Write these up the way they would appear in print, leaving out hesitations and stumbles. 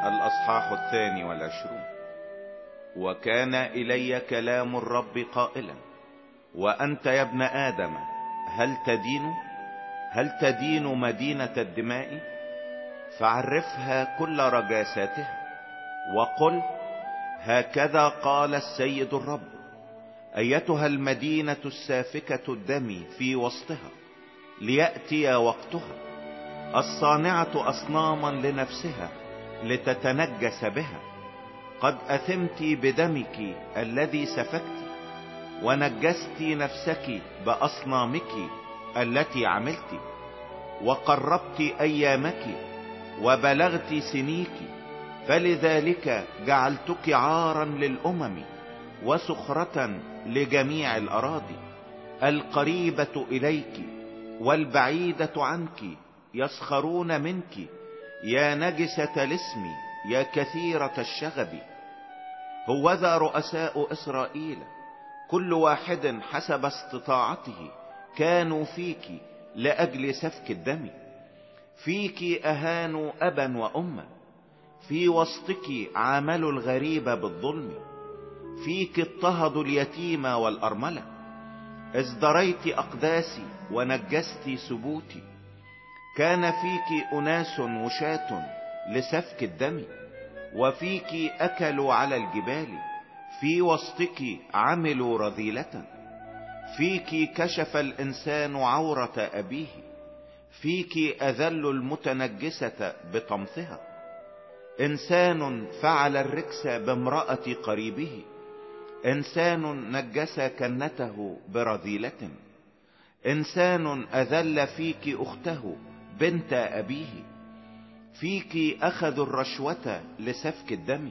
الأصحاح 22. وكان إلي كلام الرب قائلا: وأنت يا ابن آدم، هل تدين مدينة الدماء؟ فعرفها كل رجاساتها، وقل: هكذا قال السيد الرب: أيتها المدينة السافكة الدم في وسطها، ليأتي وقتها، الصانعة أصناما لنفسها لتتنجس بها، قد أثمت بدمك الذي سفكت، ونجست نفسك بأصنامك التي عملت، وقربت أيامك وبلغت سنيك، فلذلك جعلتك عارا للأمم وسخرة لجميع الأراضي. القريبة إليك والبعيدة عنك يسخرون منك، يا نجسة الاسم، يا كثيرة الشغب. هوذا رؤساء إسرائيل كل واحد حسب استطاعته كانوا فيك لأجل سفك الدم. فيك أهانوا أبا وأما، في وسطك عاملوا الغريب بالظلم، فيك اضطهدوا اليتيم والأرملة. ازدريت أقداسي ونجست سبوتي، كان فيك أناس وشاة لسفك الدم، وفيك أكلوا على الجبال، في وسطك عملوا رذيلة. فيك كشف الإنسان عورة أبيه، فيك أذل المتنجسة بطمثها. إنسان فعل الركس بامرأة قريبه، إنسان نجس كنته برذيلة. إنسان أذل فيك أخته بنت أبيه، فيك أخذوا الرشوة لسفك الدم.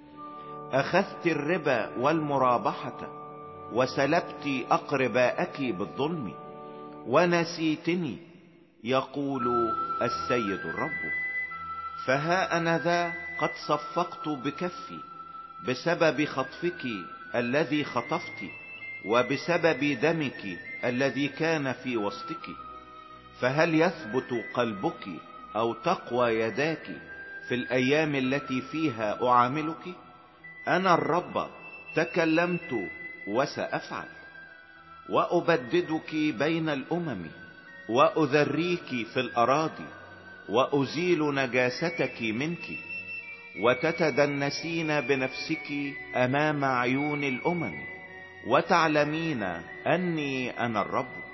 أخذت الربا والمرابحة، وسلبت أقرباءك بالظلم، ونسيتني، يقول السيد الرب. فها أنا ذا قد صفقت بكفي بسبب خطفك الذي خطفت، وبسبب دمك الذي كان في وسطك. فهل يثبت قلبك أو تقوى يداك في الأيام التي فيها أعاملك؟ أنا الرب تكلمت وسأفعل، وأبددك بين الأمم، وأذريك في الأراضي، وأزيل نجاستك منك، وتتدنسين بنفسك أمام عيون الأمم، وتعلمين أني أنا الرب.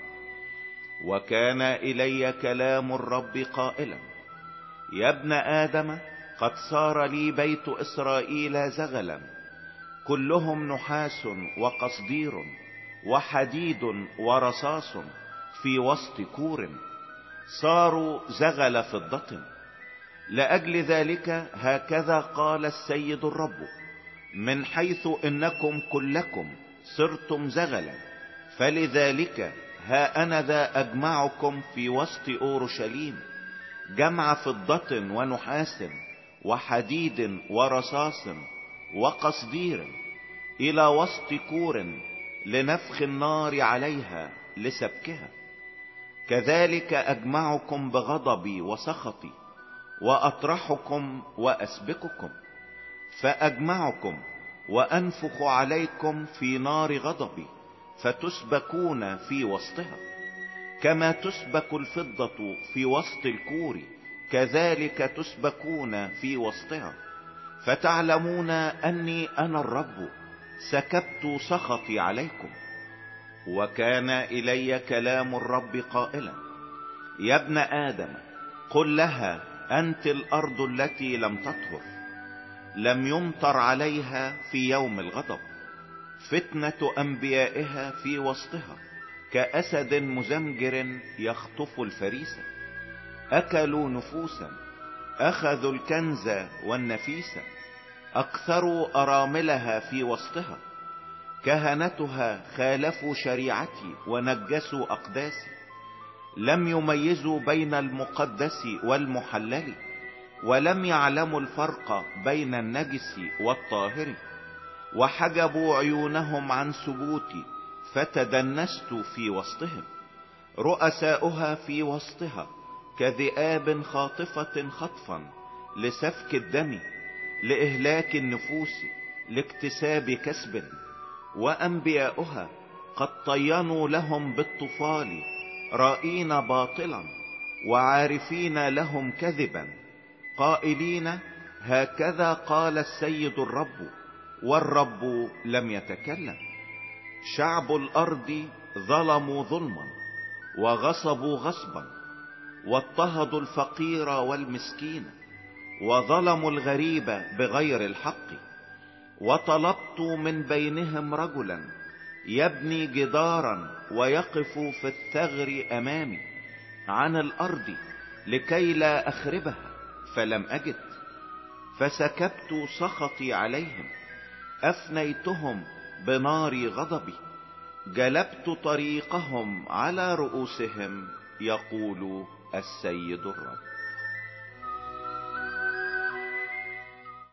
وكان إلي كلام الرب قائلا: يا ابن آدم، قد صار لي بيت إسرائيل زغلا، كلهم نحاس وقصدير وحديد ورصاص في وسط كور، صاروا زغل فضة. لأجل ذلك هكذا قال السيد الرب: من حيث إنكم كلكم صرتم زغلا، فلذلك ها أنا ذا أجمعكم في وسط أورشليم جمع فضة ونحاس وحديد ورصاص وقصدير، إلى وسط كور لنفخ النار عليها لسبكها. كذلك أجمعكم بغضبي وسخطي، وأطرحكم وأسبككم، فأجمعكم وأنفخ عليكم في نار غضبي، فتسبكون في وسطها. كما تسبك الفضة في وسط الكور، كذلك تسبكون في وسطها، فتعلمون أني أنا الرب سكبت سخطي عليكم. وكان إلي كلام الرب قائلا: يا ابن آدم، قل لها: أنت الأرض التي لم تطهر، لم يمطر عليها في يوم الغضب، فتنة أنبيائها في وسطها كأسد مزمجر يخطف الفريسة. أكلوا نفوسا، أخذوا الكنز والنفيسة، أكثروا أراملها في وسطها. كهنتها خالفوا شريعتي ونجسوا أقداسي، لم يميزوا بين المقدس والمحلل، ولم يعلموا الفرق بين النجس والطاهر، وحجبوا عيونهم عن سبوتي، فتدنست في وسطهم. رؤساؤها في وسطها كذئاب خاطفة خطفا لسفك الدم، لإهلاك النفوس لاكتساب كسب، وأنبياؤها قد طينوا لهم بالطفال، رائين باطلا وعارفين لهم كذبا، قائلين هكذا قال السيد الرب، والرب لم يتكلم. شعب الأرض ظلموا ظلما وغصبوا غصبا، واضطهدوا الفقير والمسكين، وظلموا الغريب بغير الحق. وطلبت من بينهم رجلا يبني جدارا ويقف في الثغر أمامي عن الأرض لكي لا أخربها، فلم أجد. فسكبت سخطي عليهم، أفنيتهم بنار غضبي، جلبت طريقهم على رؤوسهم، يقول السيد الرب.